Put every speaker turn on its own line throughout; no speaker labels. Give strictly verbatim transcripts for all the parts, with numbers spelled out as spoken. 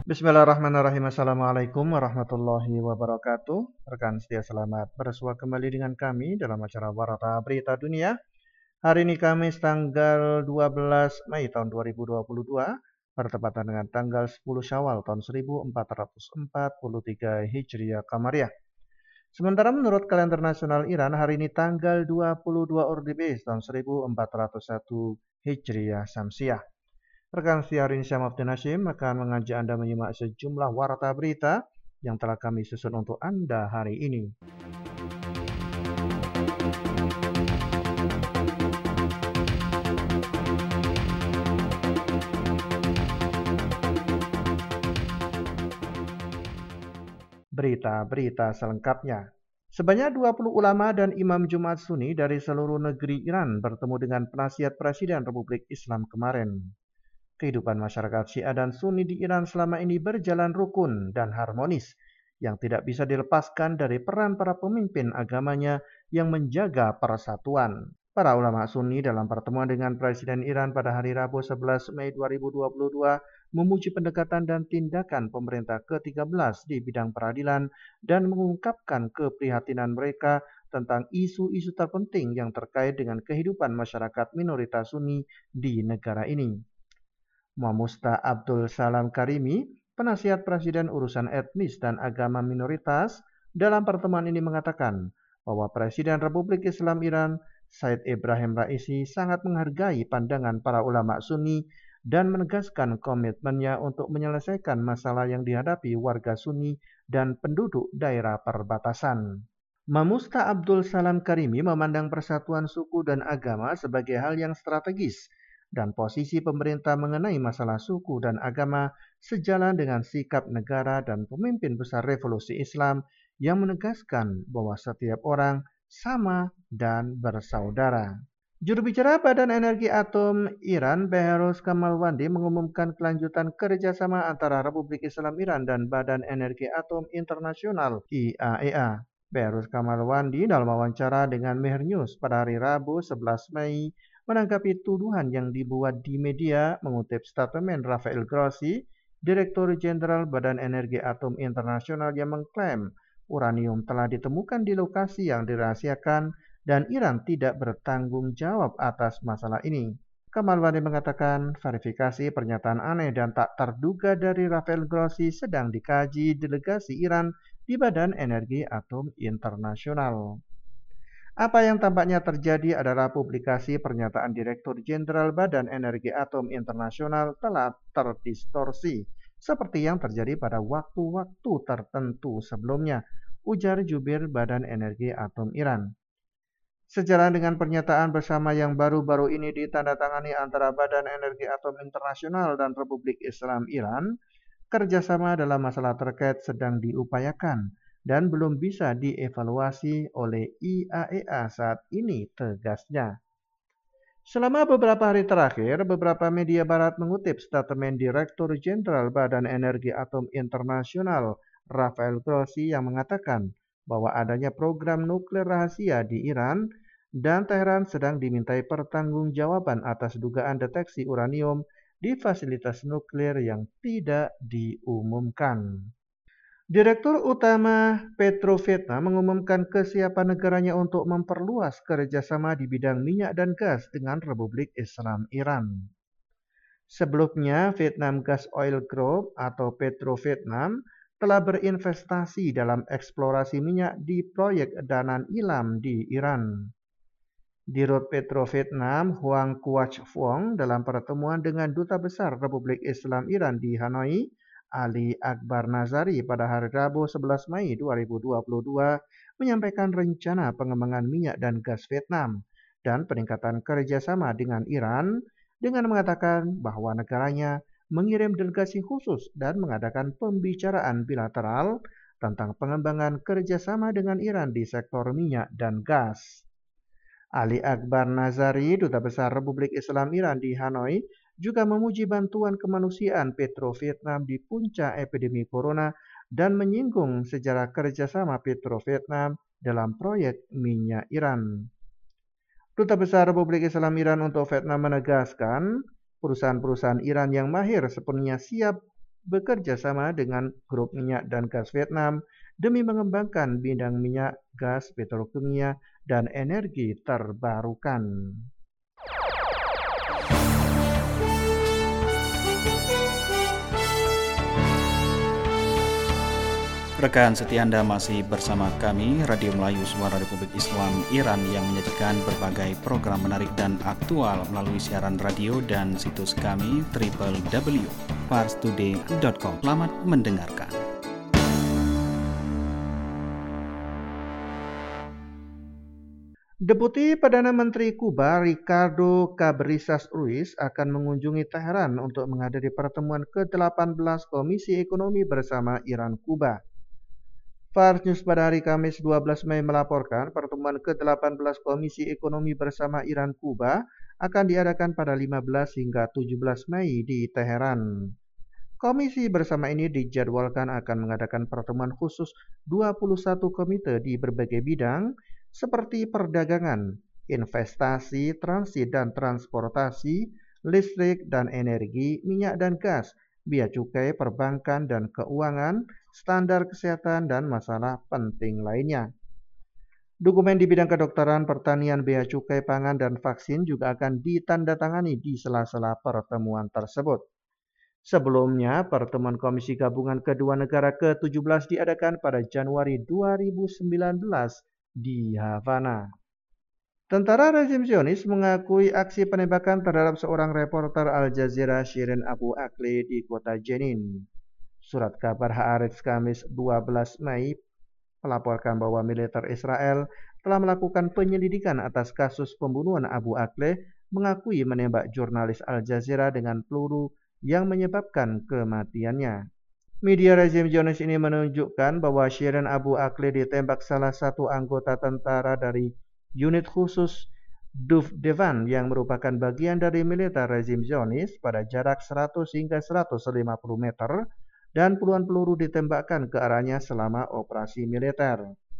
Bismillahirrahmanirrahim. Assalamualaikum warahmatullahi wabarakatuh. Rekan setia, selamat bersua kembali dengan kami dalam acara Warta Berita Dunia. Hari ini Kamis tanggal dua belas Mei tahun dua ribu dua puluh dua, bertepatan dengan tanggal sepuluh Syawal tahun seribu empat ratus empat puluh tiga Hijriah Kamariah. Sementara menurut kalender nasional Iran, hari ini tanggal dua puluh dua Ordibes tahun seribu empat ratus satu Hijriah Syamsiah. Rekan siar Syam Abdin Hashim akan mengajak Anda menyimak sejumlah warta berita yang telah kami susun untuk Anda hari ini. Berita-berita selengkapnya. Sebanyak dua puluh ulama dan imam Jumat Sunni dari seluruh negeri Iran bertemu dengan penasihat Presiden Republik Islam kemarin. Kehidupan masyarakat Syiah dan Sunni di Iran selama ini berjalan rukun dan harmonis, yang tidak bisa dilepaskan dari peran para pemimpin agamanya yang menjaga persatuan. Para ulama Sunni dalam pertemuan dengan Presiden Iran pada hari Rabu sebelas Mei dua ribu dua puluh dua memuji pendekatan dan tindakan pemerintah ke tiga belas di bidang peradilan dan mengungkapkan keprihatinan mereka tentang isu-isu terpenting yang terkait dengan kehidupan masyarakat minoritas Sunni di negara ini. Muhammad Abdul Salam Karimi, penasihat Presiden urusan etnis dan agama minoritas, dalam pertemuan ini mengatakan bahwa Presiden Republik Islam Iran, Said Ibrahim Raisi, sangat menghargai pandangan para ulama Sunni dan menegaskan komitmennya untuk menyelesaikan masalah yang dihadapi warga Sunni dan penduduk daerah perbatasan. Mamusta Abdul Salam Karimi memandang persatuan suku dan agama sebagai hal yang strategis, dan posisi pemerintah mengenai masalah suku dan agama sejalan dengan sikap negara dan pemimpin besar revolusi Islam yang menegaskan bahwa setiap orang sama dan bersaudara. Juru bicara Badan Energi Atom Iran, Behruz Kamalwandi, mengumumkan kelanjutan kerjasama antara Republik Islam Iran dan Badan Energi Atom Internasional I A E A. Behruz Kamalwandi dalam wawancara dengan Mehr News pada hari Rabu sebelas Mei menanggapi tuduhan yang dibuat di media mengutip statement Rafael Grossi, Direktur Jenderal Badan Energi Atom Internasional, yang mengklaim uranium telah ditemukan di lokasi yang dirahasiakan dan Iran tidak bertanggung jawab atas masalah ini. Kamalwandi mengatakan verifikasi pernyataan aneh dan tak terduga dari Rafael Grossi sedang dikaji delegasi Iran di Badan Energi Atom Internasional. Apa yang tampaknya terjadi adalah publikasi pernyataan Direktur Jenderal Badan Energi Atom Internasional telah terdistorsi, seperti yang terjadi pada waktu-waktu tertentu sebelumnya, ujar jubir Badan Energi Atom Iran. Sejalan dengan pernyataan bersama yang baru-baru ini ditandatangani antara Badan Energi Atom Internasional dan Republik Islam Iran, kerjasama dalam masalah terkait sedang diupayakan dan belum bisa dievaluasi oleh I A E A saat ini, tegasnya. Selama beberapa hari terakhir, beberapa media barat mengutip statement Direktur Jenderal Badan Energi Atom Internasional, Rafael Grossi, yang mengatakan bahwa adanya program nuklir rahasia di Iran dan Teheran sedang dimintai pertanggungjawaban atas dugaan deteksi uranium di fasilitas nuklir yang tidak diumumkan. Direktur Utama Petrovietnam mengumumkan kesiapan negaranya untuk memperluas kerjasama di bidang minyak dan gas dengan Republik Islam Iran. Sebelumnya, Vietnam Gas Oil Group atau Petrovietnam telah berinvestasi dalam eksplorasi minyak di proyek Danan Ilam di Iran. Dirut Petrovietnam Huang Quoc Phuong dalam pertemuan dengan Duta Besar Republik Islam Iran di Hanoi, Ali Akbar Nazari, pada hari Rabu sebelas Mei dua ribu dua puluh dua menyampaikan rencana pengembangan minyak dan gas Vietnam dan peningkatan kerjasama dengan Iran dengan mengatakan bahwa negaranya mengirim delegasi khusus dan mengadakan pembicaraan bilateral tentang pengembangan kerjasama dengan Iran di sektor minyak dan gas. Ali Akbar Nazari, Duta Besar Republik Islam Iran di Hanoi, juga memuji bantuan kemanusiaan Petrovietnam di puncak epidemi corona dan menyinggung sejarah kerjasama Petrovietnam dalam proyek minyak Iran. Duta Besar Republik Islam Iran untuk Vietnam menegaskan perusahaan-perusahaan Iran yang mahir sepenuhnya siap bekerja sama dengan grup minyak dan gas Vietnam demi mengembangkan bidang minyak, gas, petrokimia, dan energi terbarukan.
Rekan setia Anda masih bersama kami, Radio Melayu Suara Republik Islam Iran yang menyajikan berbagai program menarik dan aktual melalui siaran radio dan situs kami w w w titik pars today titik com. Selamat mendengarkan.
Deputi Perdana Menteri Kuba Ricardo Cabrizas Ruiz akan mengunjungi Teheran untuk menghadiri pertemuan ke delapan belas Komisi Ekonomi bersama Iran-Kuba. Fars News pada hari Kamis dua belas Mei melaporkan pertemuan ke delapan belas Komisi Ekonomi bersama Iran-Kuba akan diadakan pada lima belas hingga tujuh belas Mei di Teheran. Komisi bersama ini dijadwalkan akan mengadakan pertemuan khusus dua puluh satu komite di berbagai bidang seperti perdagangan, investasi, transit dan transportasi, listrik dan energi, minyak dan gas, bea cukai, perbankan dan keuangan, standar kesehatan, dan masalah penting lainnya. Dokumen di bidang kedokteran, pertanian, bea cukai, pangan, dan vaksin juga akan ditandatangani di sela-sela pertemuan tersebut. Sebelumnya, pertemuan Komisi Gabungan kedua negara ke tujuh belas diadakan pada Januari dua ribu sembilan belas di Havana. Tentara rezim Zionis mengakui aksi penembakan terhadap seorang reporter Al Jazeera Shirin Abu Akleh di kota Jenin. Surat kabar Haaretz Kamis dua belas Mei melaporkan bahwa militer Israel telah melakukan penyelidikan atas kasus pembunuhan Abu Akleh, mengakui menembak jurnalis Al Jazeera dengan peluru yang menyebabkan kematiannya. Media rezim Zionis ini menunjukkan bahwa Shirin Abu Akleh ditembak salah satu anggota tentara dari unit khusus Duvdevan yang merupakan bagian dari militer rezim Zionis pada jarak seratus hingga seratus lima puluh meter, dan puluhan peluru ditembakkan ke arahnya selama operasi militer.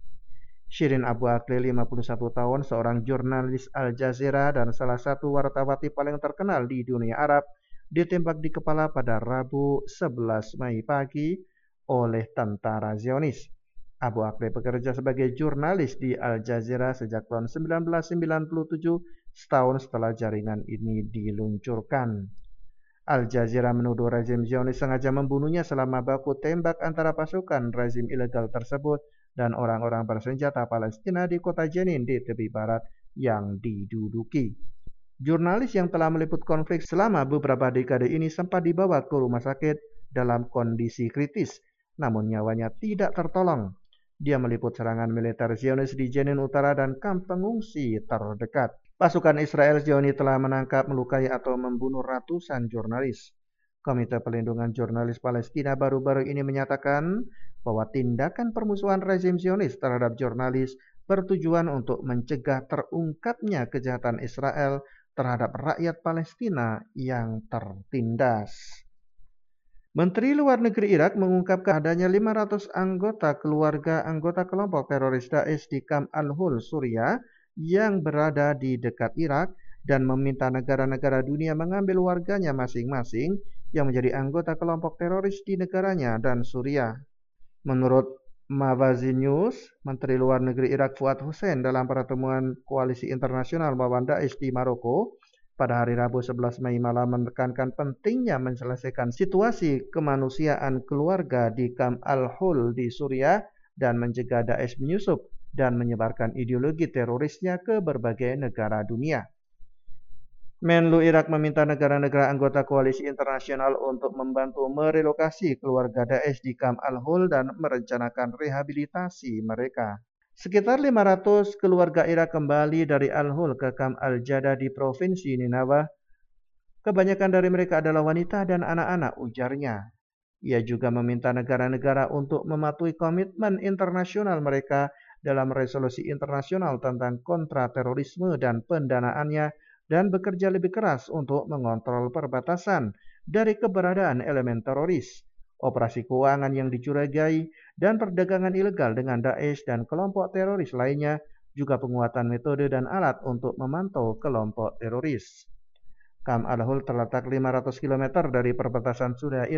Shirin Abu Akleh, lima puluh satu tahun, seorang jurnalis Al Jazeera dan salah satu wartawati paling terkenal di dunia Arab, ditembak di kepala pada Rabu sebelas Mei pagi oleh tentara Zionis. Abu Akleh bekerja sebagai jurnalis di Al Jazeera sejak tahun seribu sembilan ratus sembilan puluh tujuh, setahun setelah jaringan ini diluncurkan. Al Jazeera menuduh rezim Zionis sengaja membunuhnya selama baku tembak antara pasukan rezim ilegal tersebut dan orang-orang bersenjata Palestina di kota Jenin di tepi barat yang diduduki. Jurnalis yang telah meliput konflik selama beberapa dekade ini sempat dibawa ke rumah sakit dalam kondisi kritis, namun nyawanya tidak tertolong. Dia meliput serangan militer Zionis di Jenin Utara dan kamp pengungsi terdekat. Pasukan Israel Zionis telah menangkap, melukai, atau membunuh ratusan jurnalis. Komite Pelindungan Jurnalis Palestina baru-baru ini menyatakan bahwa tindakan permusuhan rezim Zionis terhadap jurnalis bertujuan untuk mencegah terungkapnya kejahatan Israel terhadap rakyat Palestina yang tertindas. Menteri Luar Negeri Irak mengungkapkan adanya lima ratus anggota keluarga anggota kelompok teroris Daesh di Kamp Al-Hol, Suriah, yang berada di dekat Irak, dan meminta negara-negara dunia mengambil warganya masing-masing yang menjadi anggota kelompok teroris di negaranya dan Suriah. Menurut Mawazi News, Menteri Luar Negeri Irak Fuad Hussein dalam pertemuan Koalisi Internasional melawan Daesh di Maroko pada hari Rabu sebelas Mei malam menekankan pentingnya menyelesaikan situasi kemanusiaan keluarga di Kamp Al-Hol di Suriah dan mencegah Daesh menyusup dan menyebarkan ideologi terorisnya ke berbagai negara dunia. Menlu Irak meminta negara-negara anggota koalisi internasional untuk membantu merelokasi keluarga Daesh di Kamp Al-Hol dan merencanakan rehabilitasi mereka. Sekitar lima ratus keluarga Irak kembali dari Al-Hol ke Kamp Al-Jada di Provinsi Nineveh. Kebanyakan dari mereka adalah wanita dan anak-anak, ujarnya. Ia juga meminta negara-negara untuk mematuhi komitmen internasional mereka dalam resolusi internasional tentang kontraterorisme dan pendanaannya, dan bekerja lebih keras untuk mengontrol perbatasan dari keberadaan elemen teroris, operasi keuangan yang dicurigai, dan perdagangan ilegal dengan Daesh dan kelompok teroris lainnya, juga penguatan metode dan alat untuk memantau kelompok teroris. Kamp Al-Hol terletak lima ratus kilometer dari perbatasan Suriah Irak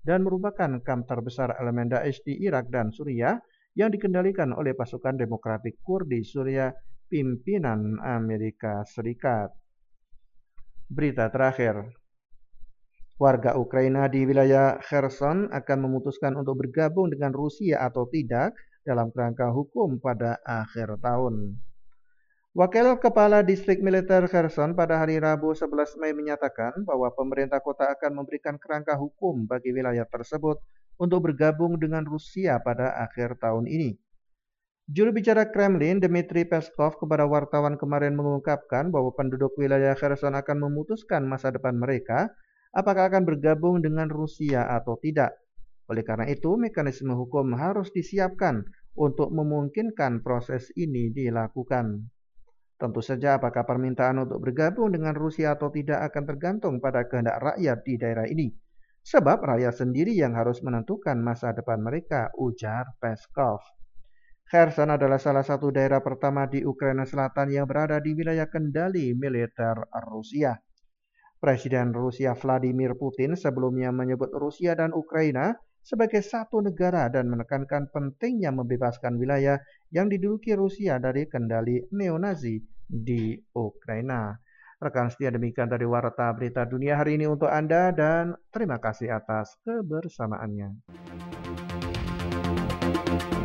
dan merupakan kamp terbesar elemen Daesh di Irak dan Suriah yang dikendalikan oleh pasukan Demokratik Kurdi Suriah pimpinan Amerika Serikat. Berita terakhir, warga Ukraina di wilayah Kherson akan memutuskan untuk bergabung dengan Rusia atau tidak dalam kerangka hukum pada akhir tahun. Wakil Kepala Distrik Militer Kherson pada hari Rabu sebelas Mei menyatakan bahwa pemerintah kota akan memberikan kerangka hukum bagi wilayah tersebut untuk bergabung dengan Rusia pada akhir tahun ini. Juru bicara Kremlin, Dmitry Peskov, kepada wartawan kemarin mengungkapkan bahwa penduduk wilayah Kherson akan memutuskan masa depan mereka, apakah akan bergabung dengan Rusia atau tidak. Oleh karena itu, mekanisme hukum harus disiapkan untuk memungkinkan proses ini dilakukan. Tentu saja apakah permintaan untuk bergabung dengan Rusia atau tidak akan tergantung pada kehendak rakyat di daerah ini. Sebab rakyat sendiri yang harus menentukan masa depan mereka, ujar Peskov. Kherson adalah salah satu daerah pertama di Ukraina Selatan yang berada di wilayah kendali militer Rusia. Presiden Rusia Vladimir Putin sebelumnya menyebut Rusia dan Ukraina sebagai satu negara dan menekankan pentingnya membebaskan wilayah yang diduduki Rusia dari kendali neo-Nazi di Ukraina. Rekan setia, demikian dari Warta Berita Dunia hari ini untuk Anda dan terima kasih atas kebersamaannya.